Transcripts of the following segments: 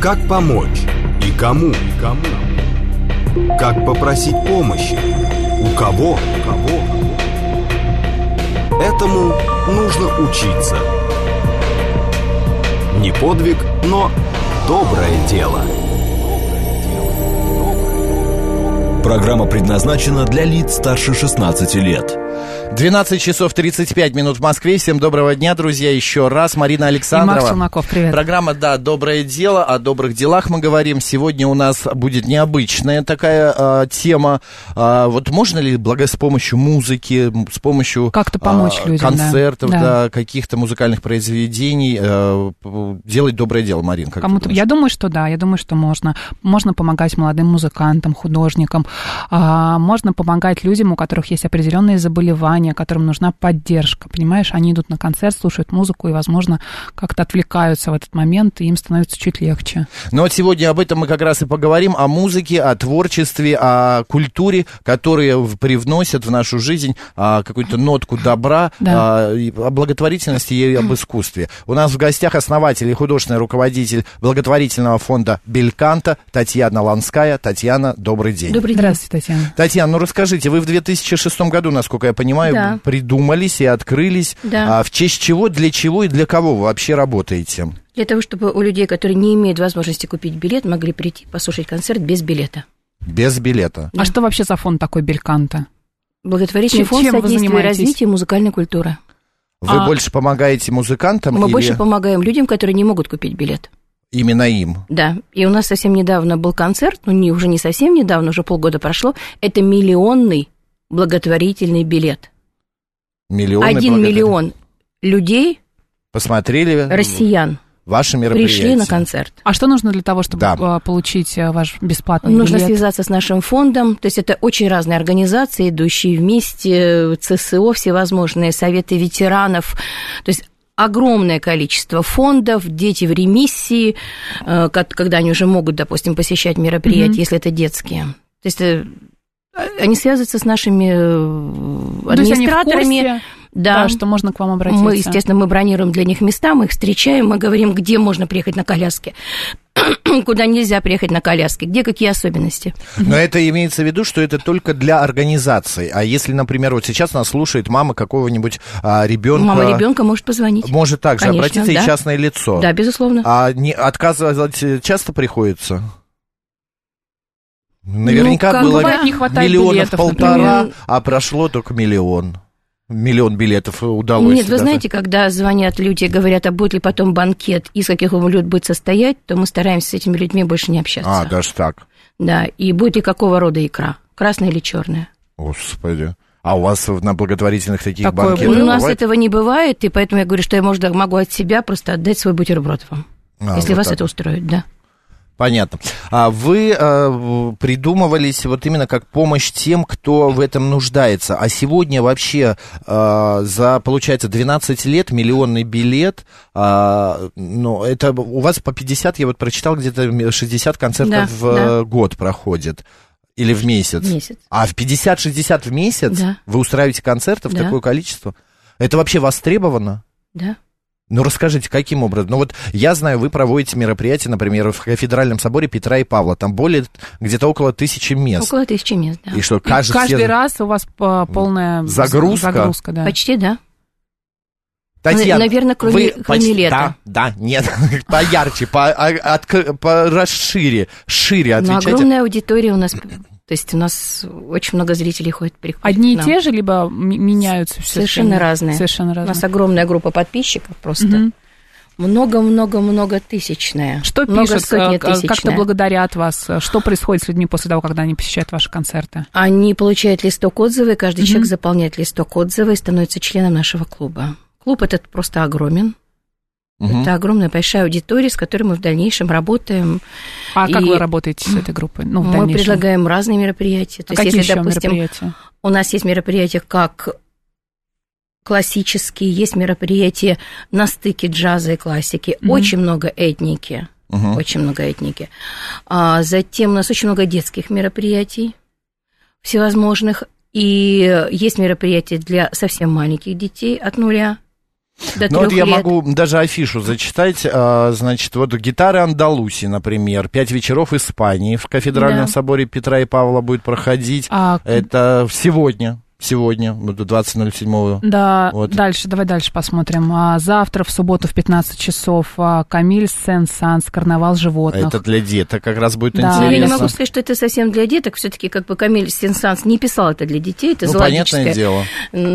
Как помочь и кому? Как попросить помощи? У кого? Этому нужно учиться. Не подвиг, но доброе дело. Программа предназначена для лиц старше 16 лет. 12 часов 35 минут в Москве. Всем доброго дня, друзья, еще раз. Марина Александрова. И Макс Челноков, привет. Программа, да, «Доброе дело». О добрых делах мы говорим. Сегодня у нас будет необычная такая тема. Вот можно ли с помощью музыки, с помощью как-то помочь людям, концертов, да, каких-то музыкальных произведений делать доброе дело, Марин? Как кому-то... Я думаю, что да, я думаю, что можно. Можно помогать молодым музыкантам, художникам. Можно помогать людям, у которых есть определенные заболевания, которым нужна поддержка, понимаешь? Они идут на концерт, слушают музыку и, возможно, как-то отвлекаются в этот момент, и им становится чуть легче. Ну вот сегодня об этом мы как раз и поговорим, о музыке, о творчестве, о культуре, которые привносят в нашу жизнь какую-то нотку добра, о благотворительности и об искусстве. У нас в гостях основатель и художественный руководитель благотворительного фонда «Бельканто» Татьяна Ланская. Татьяна, добрый день. Добрый день. Здравствуйте, Татьяна. Татьяна, ну расскажите, вы в 2006 году, насколько я понимаю, придумались и открылись. В честь чего, для чего и для кого вы вообще работаете? Для того, чтобы у людей, которые не имеют возможности купить билет, могли прийти послушать концерт без билета. Без билета. А что вообще за фонд такой «Бельканто»? Благотворительный фонд содействия развитию музыкальной культуры. Вы больше помогаете музыкантам? Мы больше помогаем людям, которые не могут купить билет. Именно им? Да. И у нас совсем недавно был концерт, уже не совсем недавно, уже полгода прошло. Это миллионный благотворительный билет. 1 миллион людей, посмотрели, россиян, ваши мероприятия, пришли на концерт. А что нужно для того, чтобы получить ваш бесплатный билет? Нужно связаться с нашим фондом. То есть это очень разные организации, идущие вместе, ЦСО, всевозможные, советы ветеранов. То есть огромное количество фондов, дети в ремиссии, когда они уже могут, допустим, посещать мероприятия, если это детские. То есть они связываются с нашими администраторами. Да, что можно к вам обратиться. Мы, естественно, мы бронируем для них места, мы их встречаем, мы говорим, где можно приехать на коляске, куда нельзя приехать на коляске, где какие особенности. Но это имеется в виду, что это только для организации. А если, например, вот сейчас нас слушает мама какого-нибудь ребенка. Мама ребенка может позвонить. Может также обратиться, и частное лицо. Да, безусловно. А отказывать часто приходится? Наверняка было миллионов полтора, а прошло только миллион. Миллион билетов удалось. Нет, вы знаете, когда звонят люди и говорят, а будет ли потом банкет, из каких блюд будет состоять, то мы стараемся с этими людьми больше не общаться. Даже так? Да, и будет ли какого рода икра, красная или черная. Господи. А у вас на благотворительных таких банкетах у нас этого не бывает, и поэтому я говорю, что я, может, могу от себя просто отдать свой бутерброд вам, если вас это устроит, да. Понятно. А вы придумывались вот именно как помощь тем, кто в этом нуждается. А сегодня вообще за, получается, 12 лет миллионный билет, ну, это у вас по 50, я вот прочитал, где-то 60 концертов в год проходит. Или в месяц? В месяц. А в 50-60 в месяц вы устраиваете концертов такое количество? Это вообще востребовано? Да. Ну, расскажите, каким образом? Ну, вот я знаю, вы проводите мероприятия, например, в Кафедральном соборе Петра и Павла. Там где-то около 1000 мест. Около 1000 мест, да. И что, каждый раз у вас полная загрузка, да? Почти, да. Татьяна, наверное, кроме лета. Да, нет, поярче, расшире, шире отвечайте. Но огромная аудитория у нас... То есть у нас очень много зрителей приходит. Одни и те же, либо меняются все? Совершенно разные. У нас огромная группа подписчиков просто. Много-много-много тысячная. Что пишут, как-то благодарят вас? Что происходит с людьми после того, когда они посещают ваши концерты? Они получают листок отзывов, и каждый человек заполняет листок отзывов и становится членом нашего клуба. Клуб этот просто огромен. Это огромная большая аудитория, с которой мы в дальнейшем работаем. А как вы работаете с этой группой? Мы предлагаем разные мероприятия. То есть, какие еще мероприятия? У нас есть мероприятия как классические, есть мероприятия на стыке джаза и классики. Очень много этники. Очень много этники. Затем у нас очень много детских мероприятий всевозможных. И есть мероприятия для совсем маленьких детей от 0. до 3 Ну, вот я лет. могу даже афишу зачитать. Значит, вот гитары Андалусии, например, 5 вечеров Испании в Кафедральном соборе Петра и Павла будет проходить. Это сегодня, вот 20.07. Да, Вот. давай дальше посмотрим. Завтра, в субботу, в 15 часов, Камиль Сен-Санс, карнавал животных. Это для деток как раз будет Да. интересно. Я не могу сказать, что это совсем для деток. Все-таки как бы Камиль Сен-Санс не писал это для детей. Это понятное дело.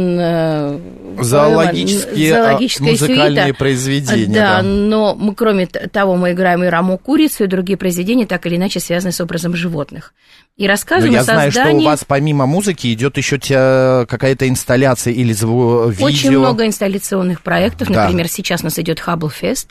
Зоологические музыкальные сюита. произведения. Да, но мы, кроме того, мы играем и Рамо Курицу, и другие произведения, так или иначе связаны с образом животных. И Но рассказываем я о создании... знаю, что у вас помимо музыки идет еще какая-то инсталляция или видео. Очень много инсталляционных проектов. Да. Например, сейчас у нас идет Hubble Fest.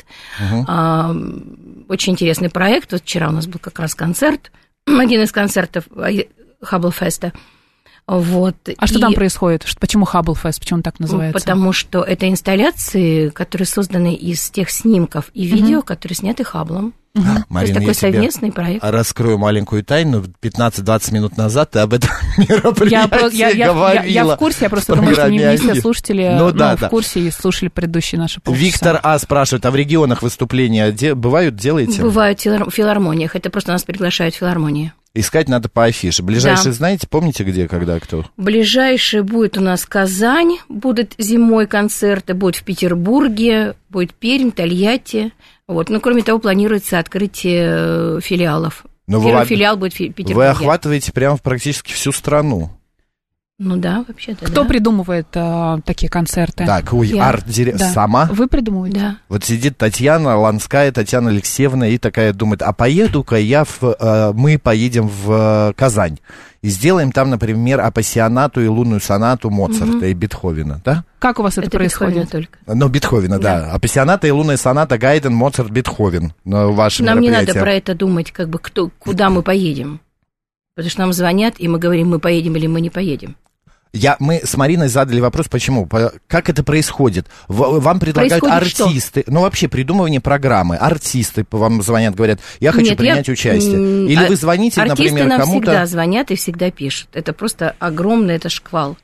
Очень интересный проект. Вот вчера у нас был как раз концерт, один из концертов Hubble Fest. Вот. А что там происходит? Почему Hubble Fest? Почему он так называется? Потому что это инсталляции, которые созданы из тех снимков и видео, которые сняты Хабблом. Марина, То есть такой совместный проект. Раскрою маленькую тайну. 15-20 минут назад ты об этом мероприятии говорила. Я в курсе, я просто думаю, что не все слушатели в курсе и слушали предыдущие наши полчаса. Виктор А. спрашивает, а в регионах выступления бывают, делаете? Бывают в филармониях. Это просто нас приглашают в филармонии. Искать надо по афише. Ближайшие знаете, помните где, когда, кто? Ближайший будет у нас Казань, будут зимой концерты, будет в Петербурге, будет Пермь, Тольятти. Вот. Ну, кроме того, планируется открытие филиалов. Первый филиал будет в Петербурге. Вы охватываете прямо практически всю страну. Ну да, вообще-то. Кто придумывает такие концерты? Так, арт-директор. Да. Сама? Вы придумываете? Да. Вот сидит Татьяна Ланская, Татьяна Алексеевна, и такая думает, а поеду-ка мы поедем в Казань и сделаем там, например, апассионату и лунную сонату Моцарта и Бетховена, да? Как у вас это происходит? Только. Ну, Бетховена, да. Апассионата и лунная соната Гайден, Моцарт, Бетховен. Ваше Нам не мероприятие. надо про это думать, как бы куда мы поедем. Потому что нам звонят, и мы говорим, мы поедем или мы не поедем. Мы с Мариной задали вопрос, почему, как это происходит. Вам предлагают артисты, ну вообще придумывание программы, артисты вам звонят, говорят, я хочу принять участие. Или вы звоните, например, кому-то... Артисты нам всегда звонят и всегда пишут. Это просто огромный, это шквал.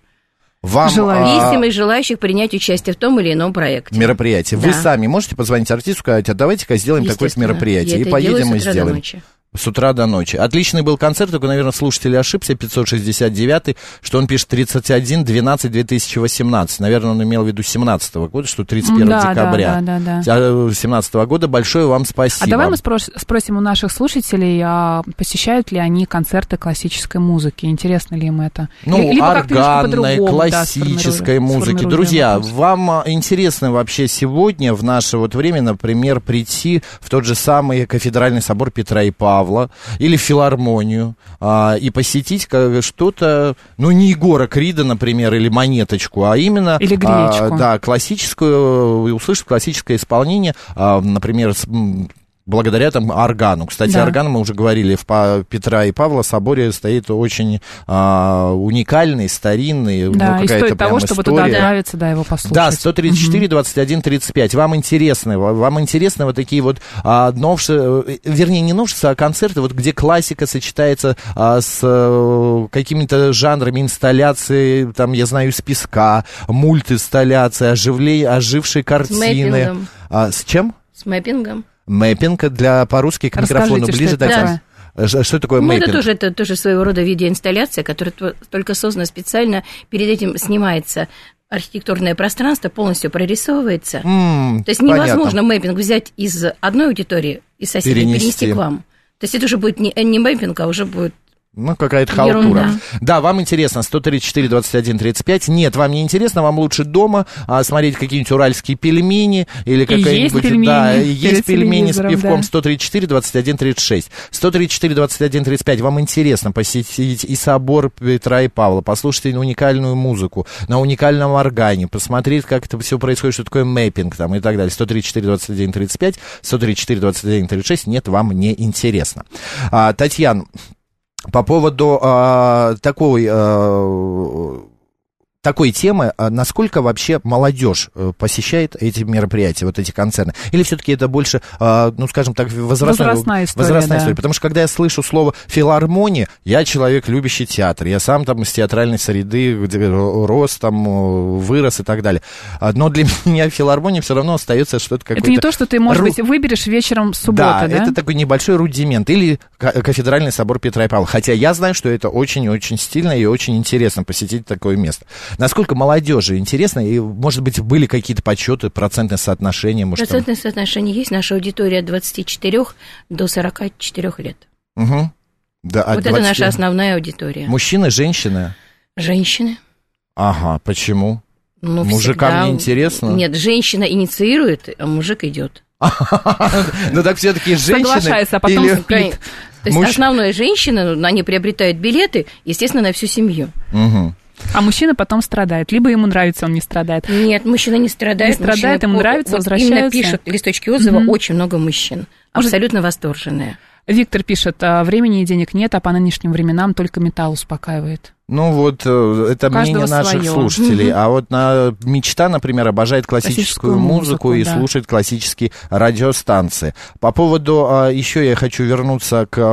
Вам желающих принять участие в том или ином проекте. Мероприятие. Да. Вы сами можете позвонить артисту, сказать, а давайте-ка сделаем такое-то мероприятие. И поедем и сделаем. С утра до ночи. Отличный был концерт, только, наверное, слушатель ошибся, 569-й, что он пишет 31-12-2018. Наверное, он имел в виду 17-го года, что 31 декабря. Да. 17-го года. Большое вам спасибо. А давай мы спросим у наших слушателей, посещают ли они концерты классической музыки? Интересно ли им это? Либо органной, классической музыки. Друзья, вам интересно вообще сегодня, в наше время, например, прийти в тот же самый Кафедральный собор Петра и Павла, или в филармонию, и посетить что-то, не Егора Крида, например, или Монеточку, а именно... Или Гречку. Классическую, и услышать классическое исполнение, например, благодаря органу. Кстати, орган, мы уже говорили, в Петра и Павла соборе стоит очень уникальный, старинный. Да, и стоит того, чтобы туда отправиться, его послушать. Да, 134-21-35. Вам интересны вот такие вот новшества, вернее, не новшества, а концерты, вот где классика сочетается с какими-то жанрами инсталляции, там, я знаю, из песка, мультинсталляции, ожившей картины. С чем? С мэппингом. Мэппинг по-русски к микрофону ближе. Что такое мэппинг? Это тоже своего рода видеоинсталляция, которая только создана специально. Перед этим снимается архитектурное пространство, полностью прорисовывается. То есть невозможно мэппинг взять из одной аудитории и соседей перенести к вам. То есть это уже будет не мэппинг, а уже будет... какая-то халтура. Да, вам интересно, 134-21-35. Нет, вам не интересно, вам лучше дома смотреть какие-нибудь уральские пельмени или какая-нибудь... Есть пельмени с пивком. 134-21-36. 134-21-35. Вам интересно посетить и собор Петра и Павла, послушать уникальную музыку на уникальном органе, посмотреть, как это все происходит, что такое мэппинг там и так далее. 134-21-35, 134-21-36. Нет, вам не интересно. Татьяна, по поводу такой такой темы, насколько вообще молодежь посещает эти мероприятия, вот эти концерты? Или все-таки это больше, ну, скажем так, возрастная история? Потому что, когда я слышу слово «филармония», я человек, любящий театр. Я сам там из театральной среды, где рос, там, вырос и так далее. Но для меня филармония все равно остается что-то какое-то... Это не то, что ты, может быть, выберешь вечером в субботу, да? Да, это такой небольшой рудимент. Или кафедральный собор Петра и Павла. Хотя я знаю, что это очень-очень стильно и очень интересно посетить такое место. Насколько молодежи интересно, и, может быть, были какие-то подсчеты, процентное соотношение? Может, процентное соотношение есть. Наша аудитория от 24 до 44 лет. Угу. Да, вот это наша основная аудитория. Мужчины, женщины? Женщины. Ага, почему? Ну, мужикам всегда... не интересно? Нет, женщина инициирует, а мужик идет. Ну так все-таки женщины... Соглашается, а потом спит. То есть основная женщина, они приобретают билеты, естественно, на всю семью. А мужчина потом страдает. Либо ему нравится, он не страдает. Нет, мужчина не страдает. Не страдает, ему нравится, возвращается. Именно пишут листочки отзыва очень много мужчин. Абсолютно восторженные. Виктор пишет, времени и денег нет, а по нынешним временам только металл успокаивает. Ну вот, это мнение наших слушателей. А вот мечта, например, обожает классическую музыку и слушает классические радиостанции. По поводу, еще я хочу вернуться к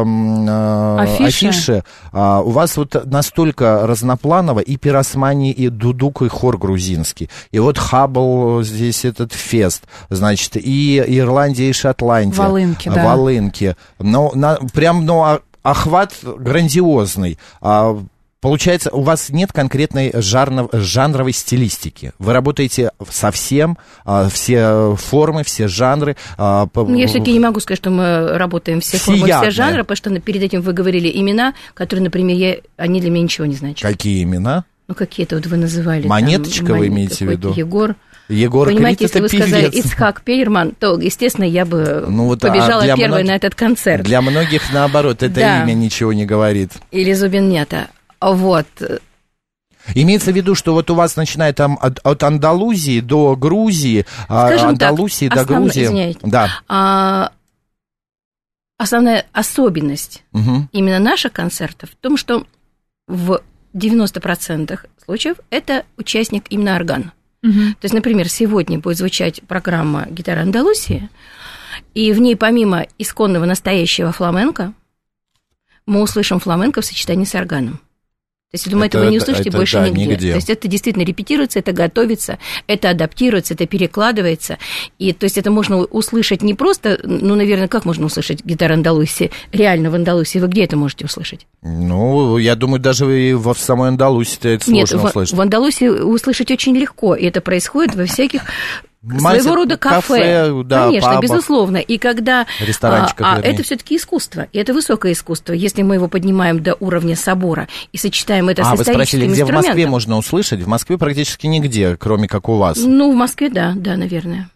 афише. У вас вот настолько разнопланово и пиросмани, и дудук, и хор грузинский. И вот Хаббл здесь этот фест, значит, и Ирландия, и Шотландия. Волынки, да. Волынки. Прям, охват грандиозный. Получается, у вас нет конкретной жанровой стилистики. Вы работаете совсем, все формы, все жанры. Я все-таки не могу сказать, что мы работаем все формы, все жанры, потому что перед этим вы говорили имена, которые, например, они для меня ничего не значат. Какие имена? Ну, какие-то вот вы называли. Монеточка там, вы имеете в виду? Егор. Крид, Понимаете, если вы певец. сказали Ицхак Перельман, то, естественно, я бы побежала первой на этот концерт. Для многих, наоборот, это имя ничего не говорит. Или Зубин-Мята. Вот. Имеется в виду, что вот у вас начинает там от Андалузии до Грузии, Андалусии до Грузии. Извиняйте. Да. Основная особенность именно наших концертов в том, что в 90% случаев это участник именно органа. То есть, например, сегодня будет звучать программа «Гитара Андалусии», и в ней помимо исконного настоящего фламенко мы услышим фламенко в сочетании с органом. То есть, я думаю, этого не услышите больше нигде. То есть, это действительно репетируется, это готовится, это адаптируется, это перекладывается. И, то есть, это можно услышать не просто, ну, наверное, как можно услышать гитару Андалусии, реально в Андалусии, вы где это можете услышать? Ну, я думаю, даже и в самой Андалусии это сложно услышать. В Андалусии услышать очень легко, и это происходит во всяких... Своего рода кафе, да, конечно, пабах, безусловно. И когда это все-таки искусство, и это высокое искусство. Если мы его поднимаем до уровня собора и сочетаем это с историческим вы спросили, где инструментом. В Москве можно услышать? В Москве практически нигде, кроме как у вас. Ну, в Москве, да, наверное.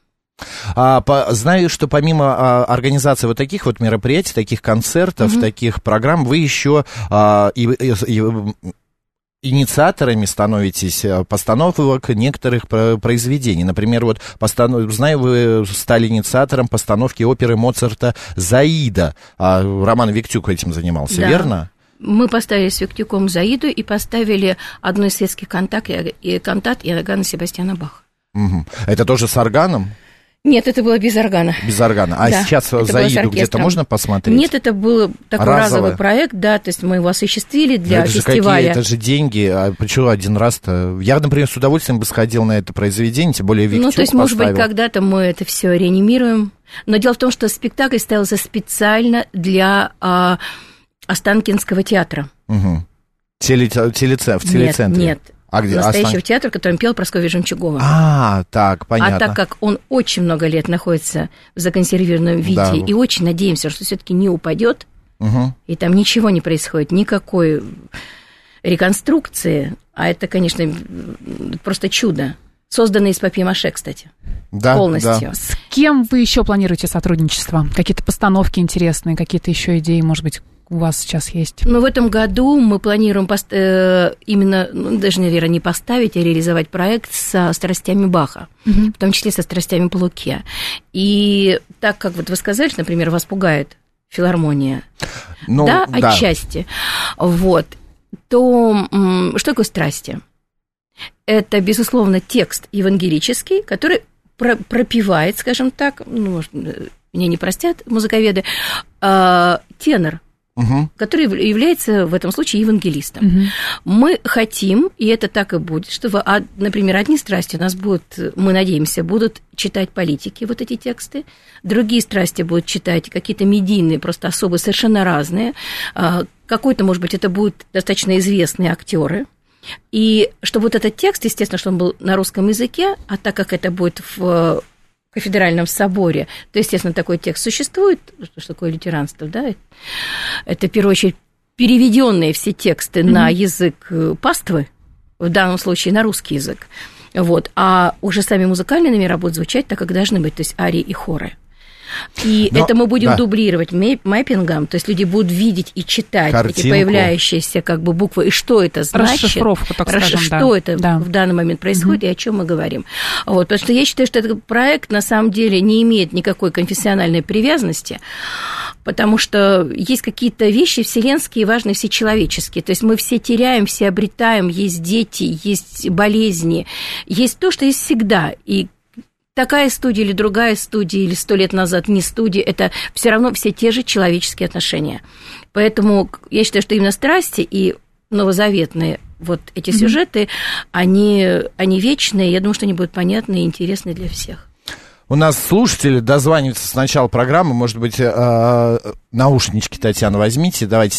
Знаю, что помимо организации вот таких вот мероприятий, таких концертов, таких программ, вы еще инициаторами становитесь постановок некоторых произведений. Например, вот знаю, вы стали инициатором постановки оперы Моцарта «Заида». Роман Виктюк этим занимался, да. Верно? Мы поставили с Виктюком «Заиду» и поставили одну из светских кантат Иоганна Себастьяна Баха. Это тоже с органом? Нет, это было без органа. Без органа. А да, сейчас «Заиду» где-то можно посмотреть? Нет, это был такой разовый проект, да, то есть мы его осуществили для фестиваля. Это же деньги, а почему один раз-то? Я, например, с удовольствием бы сходил на это произведение, тем более Виктюк то есть, поставил. Может быть, когда-то мы это все реанимируем. Но дело в том, что спектакль ставился специально для Останкинского театра. В телецентре? Нет. Настоящего театра, в котором пел Прасковья Жемчугова. Так, понятно. А так как он очень много лет находится в законсервированном виде, и очень надеемся, что все-таки не упадет, и там ничего не происходит, никакой реконструкции, а это, конечно, просто чудо. Созданное из папье-маше, кстати. Да, полностью. Да. С кем вы еще планируете сотрудничество? Какие-то постановки интересные, какие-то еще идеи, может быть, у вас сейчас есть? Ну, в этом году мы планируем именно, даже, наверное, не поставить, а реализовать проект со страстями Баха, в том числе со страстями Плуке. И так как вот вы сказали, что, например, вас пугает филармония, отчасти, вот, то что такое страсти? Это, безусловно, текст евангелический, который пропевает, скажем так, ну, меня не простят музыковеды, тенор, который является в этом случае евангелистом. Мы хотим, и это так и будет, что, например, одни страсти у нас будут, мы надеемся, будут читать политики, вот эти тексты, другие страсти будут читать какие-то медийные, просто особые, совершенно разные, какой-то, может быть, это будут достаточно известные актеры. И чтобы вот этот текст, естественно, что он был на русском языке, а так как это будет в кафедральном соборе, то, естественно, такой текст существует, что такое лютеранство, да, это, в первую очередь, переведенные все тексты на язык паствы, в данном случае на русский язык, вот, а уже сами музыкальные номера будут звучать так, как должны быть, то есть арии и хоры. И это мы будем дублировать мэппингом, то есть люди будут видеть и читать картинку, эти появляющиеся как бы буквы, и что это значит, расшифровку, так скажем, что это в данный момент происходит и о чем мы говорим. Вот, потому что я считаю, что этот проект на самом деле не имеет никакой конфессиональной привязанности, потому что есть какие-то вещи вселенские, важные, всечеловеческие. То есть мы все теряем, все обретаем, есть дети, есть болезни, есть то, что есть всегда. И такая студия или другая студия, или 100 лет назад не студия, это все равно все те же человеческие отношения. Поэтому я считаю, что именно страсти и новозаветные вот эти сюжеты, они вечные, я думаю, что они будут понятны и интересны для всех. У нас слушатели дозваниваются с начала программы. Может быть, наушнички, Татьяна, возьмите. Давайте,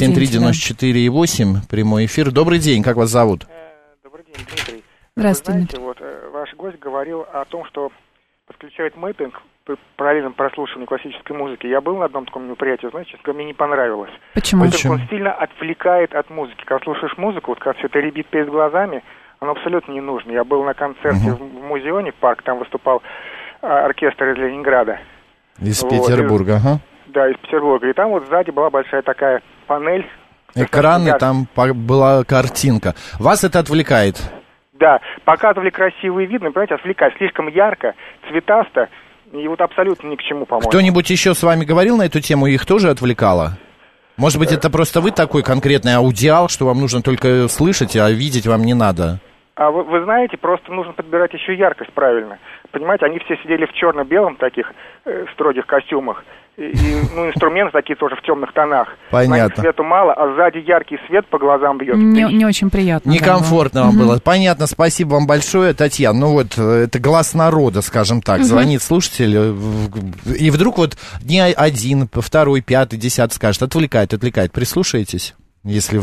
7373948, прямой эфир. Добрый день, как вас зовут? Добрый день, Дмитрий. Здравствуйте. Вы знаете, вот ваш гость говорил о том, что подключают мэппинг при параллельном прослушивании классической музыки. Я был на одном таком мероприятии, знаете, честно говоря, мне не понравилось. Почему? Он сильно отвлекает от музыки. Когда слушаешь музыку, вот когда все это рябит перед глазами, оно абсолютно не нужно. Я был на концерте в Музеоне, парк, там выступал оркестр из Ленинграда. Из Петербурга, ага. Да, из Петербурга. И там вот сзади была большая такая панель. Экран, и там была картинка. Вас это отвлекает? Да, показывали красивый вид, но, понимаете, отвлекать слишком ярко, цветасто, и вот абсолютно ни к чему, по-моему. Кто-нибудь еще с вами говорил на эту тему, и их тоже отвлекало? Может быть, это просто вы такой конкретный аудиал, что вам нужно только слышать, а видеть вам не надо? А вы знаете, просто нужно подбирать еще яркость правильно. Понимаете, они все сидели в черно-белом таких строгих костюмах, и инструменты такие тоже в темных тонах. Понятно. Знаете, свету мало, а сзади яркий свет по глазам бьет. Не очень приятно. Некомфортно вам было. Понятно, спасибо вам большое, Татьяна. Ну вот, это глаз народа, скажем так. Звонит слушатель, и вдруг вот не один, второй, пятый, 10 скажет, отвлекает. Прислушаетесь, если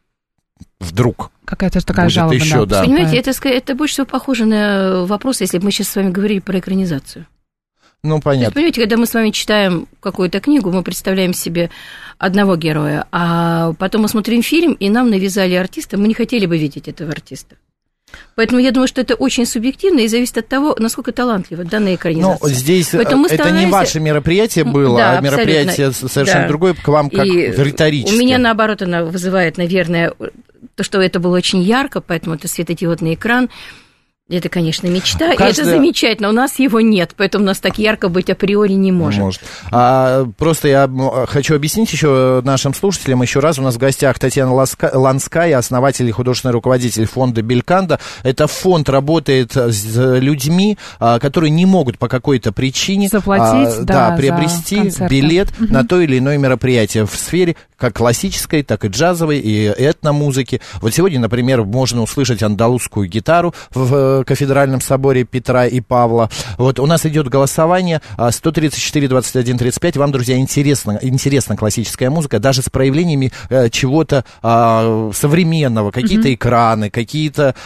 вдруг какая-то такая жалоба, еще, да. Понимаете, это больше всего похоже на вопрос, если бы мы сейчас с вами говорили про экранизацию. Ну, понятно. То есть, понимаете, когда мы с вами читаем какую-то книгу, мы представляем себе одного героя, а потом мы смотрим фильм, и нам навязали артиста, мы не хотели бы видеть этого артиста. Поэтому я думаю, что это очень субъективно и зависит от того, насколько талантлива данная экранизация. Ну, здесь это не ваше мероприятие было, да, а мероприятие совершенно другое, к вам как риторически. У меня, наоборот, она вызывает, наверное, то, что это было очень ярко, поэтому это светодиодный экран. Это, конечно, мечта, и это замечательно. У нас его нет, поэтому у нас так ярко быть априори не может. Просто я хочу объяснить еще нашим слушателям еще раз. У нас в гостях Татьяна Ланская, основатель и художественный руководитель фонда Бельканто. Это фонд работает с людьми, которые не могут по какой-то причине заплатить, приобрести билет на то или иное мероприятие в сфере как классической, так и джазовой, и этномузыки. Вот сегодня, например, можно услышать андалузскую гитару в кафедральном соборе Петра и Павла. Вот у нас идет голосование 134-21-35. Вам, друзья, интересна классическая музыка, даже с проявлениями чего-то современного, какие-то экраны, какие-то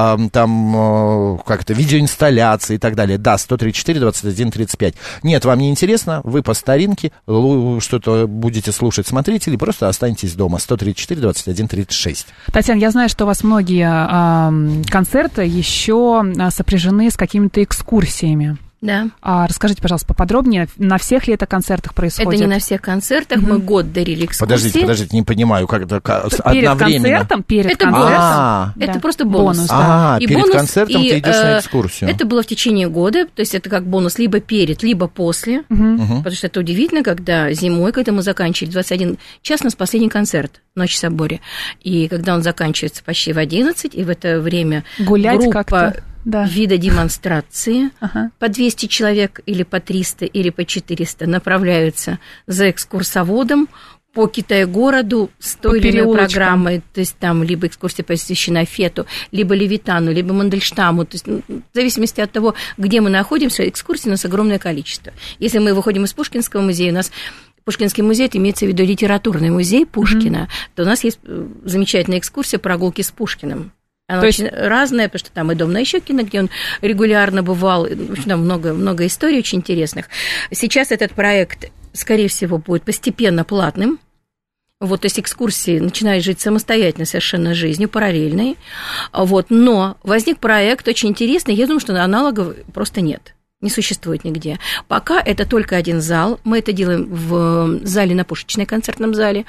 видеоинсталляции и так далее. Да, 134-21-35. Нет, вам не интересно, вы по старинке что-то будете слушать, смотрите, или просто останетесь дома. 134-21-36. Татьяна, я знаю, что у вас многие концерты еще сопряжены с какими-то экскурсиями. Да. Расскажите, пожалуйста, поподробнее, на всех ли это концертах происходит? Это не на всех концертах, мы год дарили экскурсии. Подождите, не понимаю, как это перед одновременно? Концертом? Перед это концертом? Это Да. просто бонус. Да. И перед бонус, концертом ты идешь на экскурсию. Это было в течение года, то есть это как бонус либо перед, либо после, потому что это удивительно, когда зимой, когда мы заканчивали 21 час, у нас последний концерт «Ночь в соборе», и когда он заканчивается почти в 11, и в это время гулять группа как-то. Да. вида демонстрации по 200 человек или по 300 или по 400 направляются за экскурсоводом по Китай-городу с той или иной программой, то есть там либо экскурсия посвящена Фету, либо Левитану, либо Мандельштаму, то есть в зависимости от того, где мы находимся, экскурсий у нас огромное количество. Если мы выходим из Пушкинского музея, у нас Пушкинский музей, это имеется в виду литературный музей Пушкина, то у нас есть замечательная экскурсия «Прогулки с Пушкиным». Она очень разная, потому что там и дом на Ищёкина, где он регулярно бывал, в общем, там много историй очень интересных. Сейчас этот проект, скорее всего, будет постепенно платным. Вот, то есть экскурсии начинают жить самостоятельно совершенно жизнью, параллельной. Вот, но возник проект очень интересный, я думаю, что аналогов просто нет. Не существует нигде. Пока это только один зал. Мы это делаем в зале на Пушечной, концертном зале.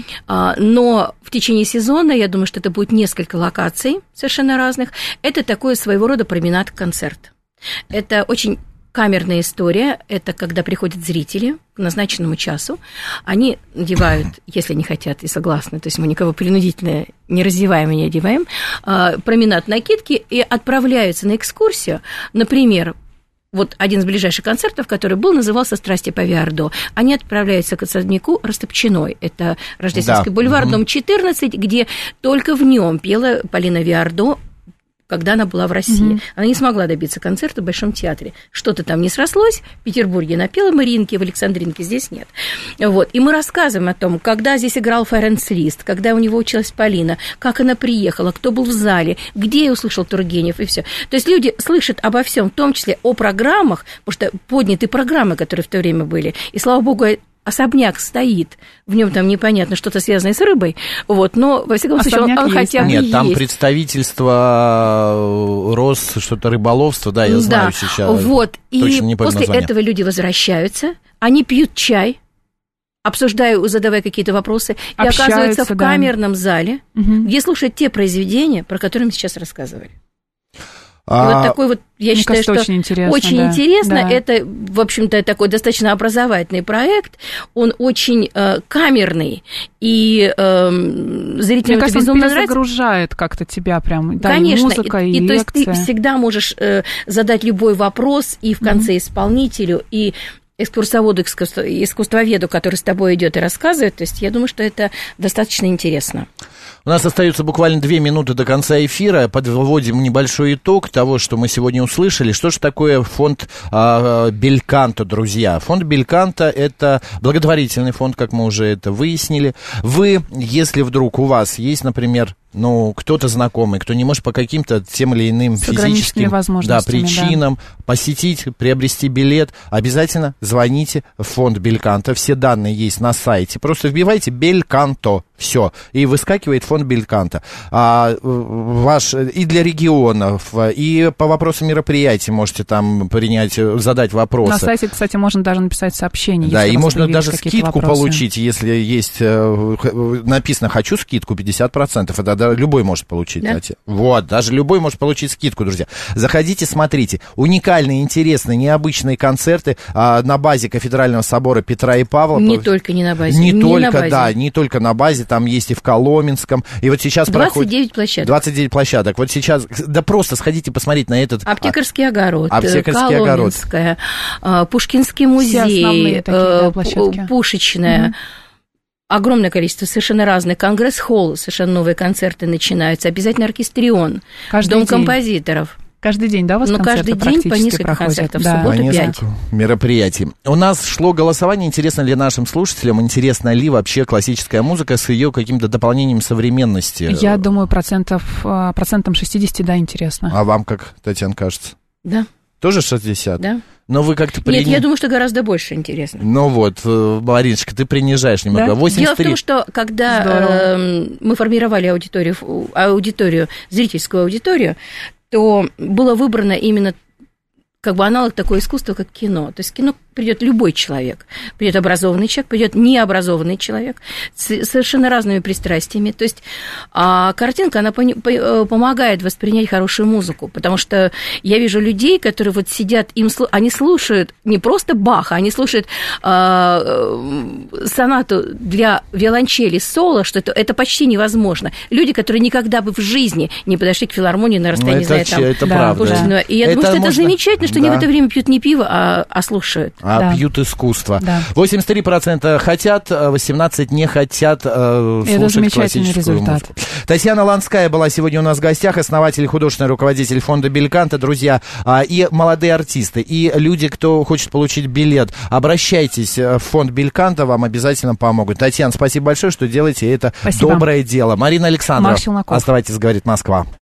Но в течение сезона, я думаю, что это будет несколько локаций совершенно разных. Это такой своего рода променад-концерт. Это очень камерная история. Это когда приходят зрители к назначенному часу. Они надевают, если не хотят и согласны, то есть мы никого принудительно не раздеваем и не одеваем, променад накидки и отправляются на экскурсию, например, вот один из ближайших концертов, который был, назывался «Страсти по Виардо». Они отправляются к особняку Растопчиной. Это Рождественский бульвар, дом 14, где только в нем пела Полина Виардо, когда она была в России. Она не смогла добиться концерта в Большом театре. Что-то там не срослось. В Петербурге напела Маринке, в Александринке здесь нет. Вот. И мы рассказываем о том, когда здесь играл Ференц Лист, когда у него училась Полина, как она приехала, кто был в зале, где я услышал Тургенев и все. То есть люди слышат обо всем, в том числе о программах, потому что подняты программы, которые в то время были. И, слава богу, особняк стоит, в нем там непонятно что-то связанное с рыбой, вот, но, во всяком случае, он хотя бы есть. Нет, там представительство что-то рыболовство, да, я знаю сейчас. Вот, и после этого люди возвращаются, они пьют чай, обсуждая, задавая какие-то вопросы, и оказываются в камерном зале, где слушают те произведения, про которые мы сейчас рассказывали. И вот такой вот, я считаю, что очень интересно. Да. Это, в общем-то, такой достаточно образовательный проект. Он очень камерный, и зрителям это безумно нравится. Он загружает как-то тебя прям, да, конечно, и музыка, и лекция. То есть ты всегда можешь задать любой вопрос и в конце исполнителю, и экскурсоводу, искусствоведу, который с тобой идет и рассказывает. То есть я думаю, что это достаточно интересно. У нас остается буквально 2 минуты до конца эфира. Подводим небольшой итог того, что мы сегодня услышали. Что же такое фонд Бельканто, друзья? Фонд Бельканто – это благотворительный фонд, как мы уже это выяснили. Вы, если вдруг у вас есть, например, кто-то знакомый, кто не может по каким-то тем или иным физическим причинам посетить, приобрести билет, обязательно звоните в фонд Бельканто. Все данные есть на сайте. Просто вбивайте Бельканто, все, и выскакивает фонд Бельканто. Ваш и для регионов, и по вопросам мероприятий можете там задать вопросы. На сайте, кстати, можно даже написать сообщение. Да, и можно даже скидку получить, если есть написано «хочу скидку 50%», это любой может получить. Да? Вот, даже любой может получить скидку, друзья. Заходите, смотрите. Уникальные, интересные, необычные концерты на базе Кафедрального собора Петра и Павла. Не только не на базе. Не только на базе, там есть и в Коломенском. И вот сейчас 29 площадок. 29 площадок. Вот сейчас, да просто сходите посмотреть на этот... Аптекарский огород, Коломенская, Пушкинский музей, Пушечная. Огромное количество, совершенно разных. Конгресс-холл, совершенно новые концерты начинаются. Обязательно оркестрион, дом композиторов. Каждый день, да, у вас концерты каждый день по несколько концертов, в субботу 5. Мероприятий. У нас шло голосование, интересно ли нашим слушателям, интересна ли вообще классическая музыка с ее каким-то дополнением современности? Я думаю, процентом 60, да, интересно. А вам как, Татьяна, кажется? Да. Тоже 60? Да. Но вы как-то Нет, я думаю, что гораздо больше интересно. Ну вот, Мариночка, ты принижаешь немного. Да? 83. Дело в том, что когда мы формировали зрительскую аудиторию, то было выбрано именно как бы аналог такого искусства, как кино. То есть в кино придет любой человек. Придет образованный человек, придет необразованный человек с совершенно разными пристрастиями. То есть картинка, она помогает воспринять хорошую музыку, потому что я вижу людей, которые вот сидят, они слушают не просто Баха, они слушают сонату для виолончели соло, что это почти невозможно. Люди, которые никогда бы в жизни не подошли к филармонии на расстоянии, это правда. И я думаю, что это замечательно, что они в это время пьют не пиво, а слушают. Пьют искусство. Да. 83% хотят, 18% не хотят слушать классическую музыку. Татьяна Ланская была сегодня у нас в гостях, основатель и художественный руководитель фонда «Бельканто». Друзья, и молодые артисты, и люди, кто хочет получить билет, обращайтесь в фонд «Бельканто», вам обязательно помогут. Татьяна, спасибо большое, что делаете это доброе дело. Марина Александрова, оставайтесь, говорит Москва.